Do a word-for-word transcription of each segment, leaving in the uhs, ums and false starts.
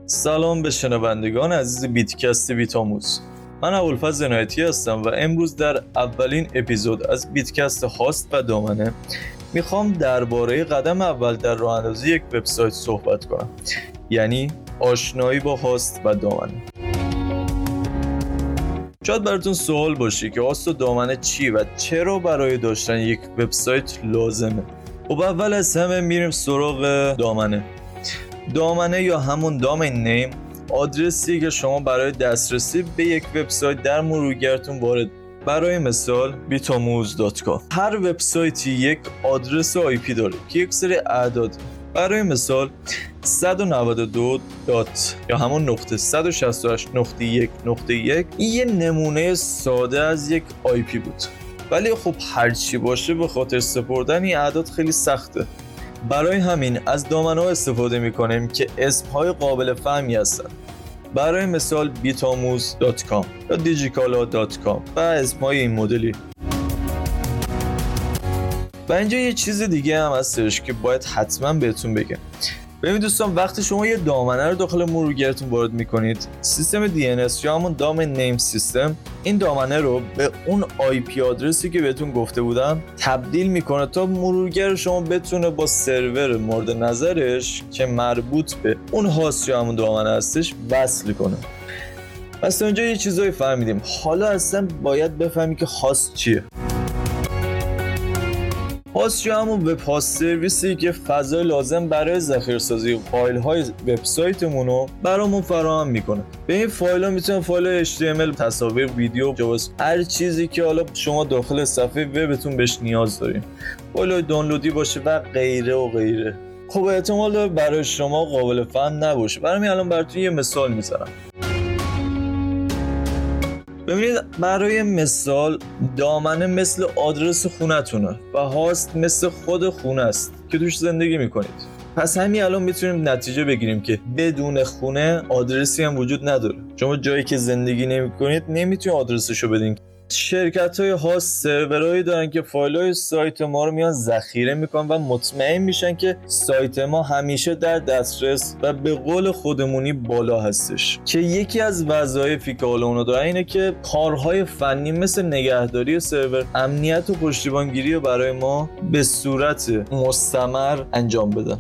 سلام به شنوندگان عزیز بیتکست بیتاموز. من ابوالفضل عنایتی هستم و امروز در اولین اپیزود از بیتکست هاست و دامنه میخوام درباره قدم اول در راه اندازی یک وبسایت صحبت کنم، یعنی آشنایی با هاست و دامنه. شاید براتون سوال باشه که هاست و دامنه چی و چرا برای داشتن یک وبسایت لازمه. خب اول از همه میریم سراغ دامنه. دامنه یا همون دامین نیم آدرسی که شما برای دسترسی به یک وبسایت در مرورگرتون وارد. برای مثال بیتاموز دات کام. هر وبسایتی یک آدرس آی پی داره که یک سری اعداد. برای مثال صد و نود و دو دات یا همون نقطه صد و شصت و هشت نقطه یک نقطه یک. این یه نمونه ساده از یک آی پی بود، ولی خب هرچی باشه به خاطر سپردن این اعداد خیلی سخته. برای همین از دامنه‌ها استفاده می‌کنیم که اسم‌های قابل فهمی هستن. برای مثال بیتاموز دات کام یا دیجیکالا دات کام و اسم‌های این مدلی. و اینجا یه چیز دیگه هم هستش که باید حتما بهتون بگم. ببینید دوستان، وقتی شما یه دامنه رو داخل مرورگرتون وارد میکنید، سیستم دی ان اس یا همون دامین نیم سیستم این دامنه رو به اون آی پی آدرسی که بهتون گفته بودم تبدیل میکنه تا مرورگر شما بتونه با سرور مورد نظرش که مربوط به اون هاست یا همون دامنه هستش وصل کنه. پس تا اینجا یه چیزایی فهمیدیم. حالا اصلا باید بفهمی که هاست چیه. هاست یا همون وب هاست سرویسی که فضای لازم برای ذخیره‌سازی فایل های وبسایتمون رو برامون فراهم میکنه. به این فایل ها میتونه فایل اچ تی ام ال، تصاویر، ویدیو، جاواسکریپت، هر چیزی که حالا شما داخل صفحه وبتون بهش نیاز دارین، فایل های دانلودی باشه و غیره و غیره. خب احتمال داره برای شما قابل فهم نباشه. برام الان براتون یه مثال میذارم. ببینید، برای مثال دامنه مثل آدرس خونتونه و هاست مثل خود خونه است که توش زندگی میکنید. پس همین الان میتونیم نتیجه بگیریم که بدون خونه آدرسی هم وجود نداره. شما جایی که زندگی نمیکنید نمیتونید آدرسشو بدین. شرکت‌های هاست سرورایی دارن که فایل‌های سایت ما رو میان ذخیره میکنن و مطمئن میشن که سایت ما همیشه در دسترس و به قول خودمونی بالا هستش. که یکی از وظایفی که حالا اونا دارن اینه که کارهای فنی مثل نگهداری سرور، امنیت و پشتیبانگیری رو برای ما به صورت مستمر انجام بدن.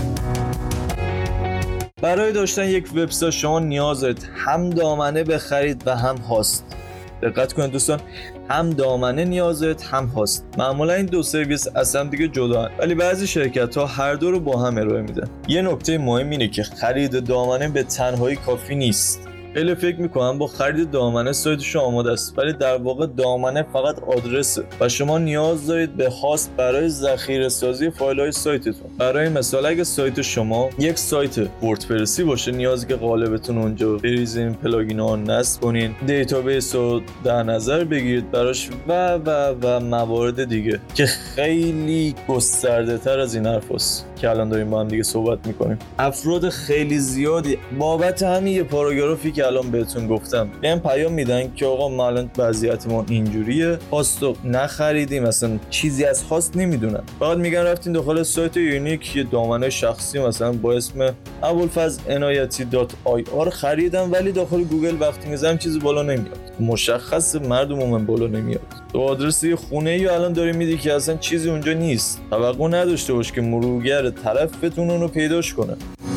برای داشتن یک وبسایت شما نیاز دارید هم دامنه بخرید و هم هاست. دقت کنید دوستان، هم دامنه نیاز دارید هم هاست. معمولا این دو سرویس اصلا دیگه جدا هستند، ولی بعضی شرکت ها هر دو رو با هم ارائه میدن. یه نکته مهم اینه که خرید دامنه به تنهایی کافی نیست. خیلی فکر میکنم با خرید دامنه سایتش آماده است، ولی در واقع دامنه فقط آدرسه و شما نیاز دارید به هاست برای ذخیره سازی فایل های سایتتون. برای مثال اگه سایت شما یک سایت وردپرسی باشه، نیازی که قالبتون اونجا بریزین، پلاگین ها نصب کنین، دیتابیس رو در نظر بگیرید براش و و و موارد دیگه که خیلی گسترده تر از این حرف هست که الان داریم با هم دیگه صحبت میکنیم. افراد خیلی زیادی بابت همین یه پاراگرافی که الان بهتون گفتم بهم پیام میدن که آقا ما الان وضعیتمون اینجوریه، هاستو نخریدیم، مثلا چیزی از هاست نمیدونن، فقط میگن رفتین داخل سایت یونیک یه دامنه شخصی مثلا با اسم ابوالفضل عنایتی دات آی آر خریدم، ولی داخل گوگل وقتی میزنم چیزی بالا نمیاد. مشخص مردم من بالا نمیاد. تو آدرس خونه ای الان داری میدی که اصلا چیزی اونجا نیست. توقع نداشته باش که مرورگر طرفتون اونو پیداش کنه.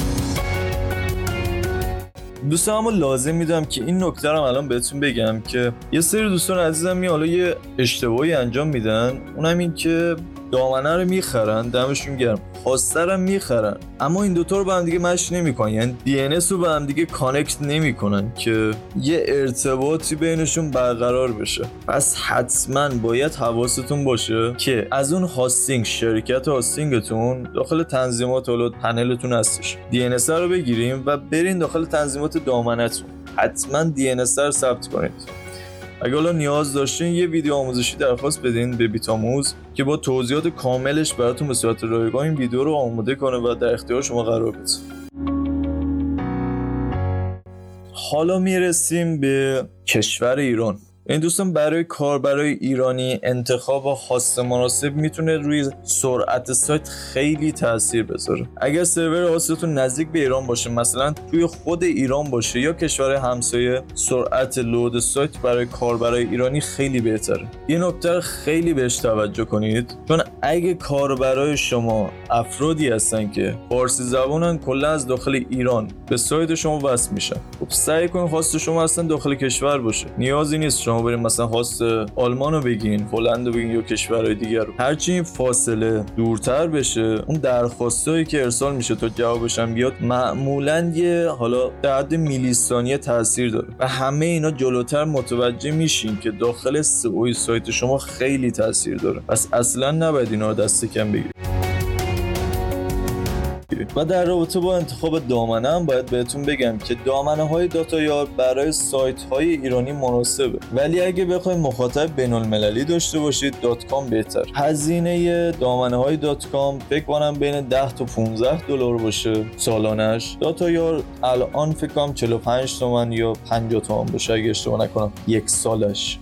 دوستان، اما لازم میدونم که این نکته رو الان بهتون بگم که یه سری دوستان عزیزم می حالا یه اشتباهی انجام میدن، اونم این که دامنه رو میخرن، دمشون گرم، هاستر هم میخرن، اما این دوتا رو با هم دیگه مچ نمیکنن، یعنی دی ان اس رو با هم دیگه کانکت نمیکنن که یه ارتباطی بینشون برقرار بشه. پس حتما باید حواستون باشه که از اون هاستینگ، شرکت هاستینگتون داخل تنظیمات حالا پنلتون هستش، دی ان اس رو بگیریم و برین داخل تنظیمات دامنه‌تون، حتما دی ان اس رو ثبت کنید. اگه حالا نیاز داشتین یه ویدیو آموزشی درخواست بدین به بیتاموز که با توضیحات کاملش براتون به صورت رایگان این ویدیو رو آماده کنه و در اختیار شما قرار بده. حالا میرسیم به کشور ایران. این دوستان برای کاربرای ایرانی انتخاب هاست مناسب میتونه روی سرعت سایت خیلی تاثیر بذاره. اگر سرور هاستتون نزدیک به ایران باشه، مثلا توی خود ایران باشه یا کشور همسایه، سرعت لود سایت برای کاربرای ایرانی خیلی بهتره. این نکته خیلی بهش توجه کنید، چون اگه کاربرای شما افرادی هستن که فارسی زبانن، کلا از داخل ایران به سایت شما وصل میشن. خب سعی کنید هاست شما اصلا داخل کشور باشه. نیازی نیست شما برید مثلا هاست آلمان رو بگین، هلند رو بگین یا کشورهای دیگر رو. هرچی این فاصله دورتر بشه، اون درخواستایی که ارسال میشه تا جوابش هم بیاد معمولاً یه حالا در حد میلی ثانیه تاثیر داره و همه اینا جلوتر متوجه میشین که داخل سئو سایت شما خیلی تاثیر داره. پس اصلا نباید اینا رو دست کم بگیرید. و در رابطه با انتخاب دامنه هم باید بهتون بگم که دامنه های داتایار برای سایت های ایرانی مناسبه، ولی اگه بخواید مخاطب بین المللی داشته باشید دات کام بهتر. هزینه دامنه های دات کام فکر کنم بین ده تا پانزده دلار باشه سالانش. داتایار الان فکر کنم چهل و پنج تومن یا پنجاه تومن باشه اگه اشتباه نکنم یک سالش.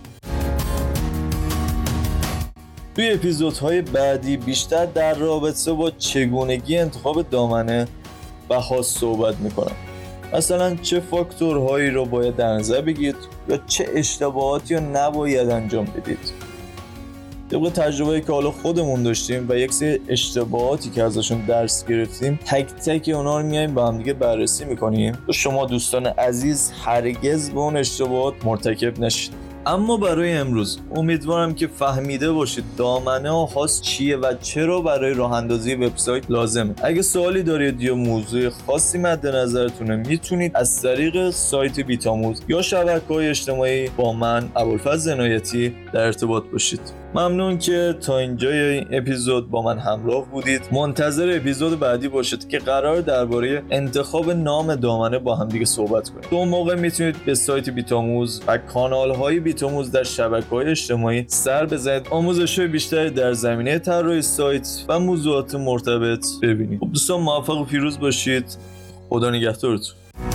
توی اپیزودهای بعدی بیشتر در رابطه با چگونگی انتخاب دامنه و هاست صحبت میکنم. مثلا چه فاکتورهایی رو باید در نظر بگیرید یا چه اشتباهاتی رو نباید انجام بدید. طبق تجربه‌ای که حالا خودمون داشتیم و یک سری اشتباهاتی که ازشون درس گرفتیم، تک تک اونا رو میایم با هم دیگه بررسی میکنیم تا شما دوستان عزیز هرگز به اون اشتباهات مرتکب نشید. اما برای امروز امیدوارم که فهمیده باشید دامنه و هاست چیه و چرا برای راه اندازی وبسایت لازمه. اگه سوالی دارید یا موضوع خاصی مد نظرتونه، میتونید از طریق سایت بیتاموز یا شبکه‌های اجتماعی با من ابوالفضل عنایتی در ارتباط باشید. ممنون که تا اینجای این اپیزود با من همراه بودید. منتظر اپیزود بعدی باشید که قرار درباره انتخاب نام دامنه با هم دیگه صحبت کنیم. تو اون موقع میتونید به سایت بیتاموز و کانال‌های بیتاموز در شبکه‌های اجتماعی سر بزنید، آموزش‌های بیشتری در زمینه طراحی سایت و موضوعات مرتبط ببینید. خب دوستان موفق و پیروز باشید. خدا نگهدارتون.